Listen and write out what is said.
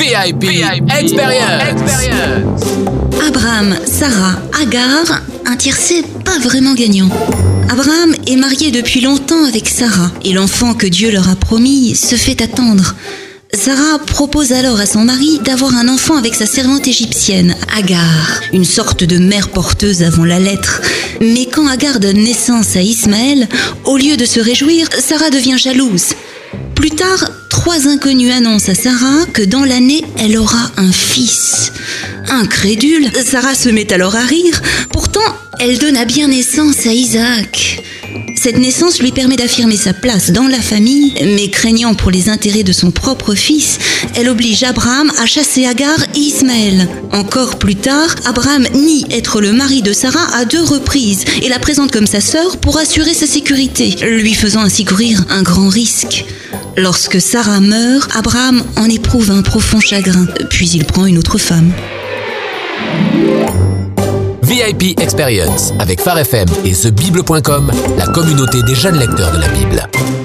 VIP Experience. Abraham, Sarah, Agar, un tiercé pas vraiment gagnant. Abraham est marié depuis longtemps avec Sarah et l'enfant que Dieu leur a promis se fait attendre. Sarah propose alors à son mari d'avoir un enfant avec sa servante égyptienne, Agar, une sorte de mère porteuse avant la lettre. Mais quand Agar donne naissance à Ismaël, au lieu de se réjouir, Sarah devient jalouse. Plus tard, 3 inconnus annoncent à Sarah que dans l'année, elle aura un fils. Incrédule, Sarah se met alors à rire. Pourtant, elle donne à bien naissance à Isaac. Cette naissance lui permet d'affirmer sa place dans la famille, mais craignant pour les intérêts de son propre fils, elle oblige Abraham à chasser Agar et Ismaël. Encore plus tard, Abraham nie être le mari de Sarah à 2 reprises et la présente comme sa sœur pour assurer sa sécurité, lui faisant ainsi courir un grand risque. Lorsque Sarah meurt, Abraham en éprouve un profond chagrin, puis il prend une autre femme. VIP Experience avec Phare FM et TheBible.com, la communauté des jeunes lecteurs de la Bible.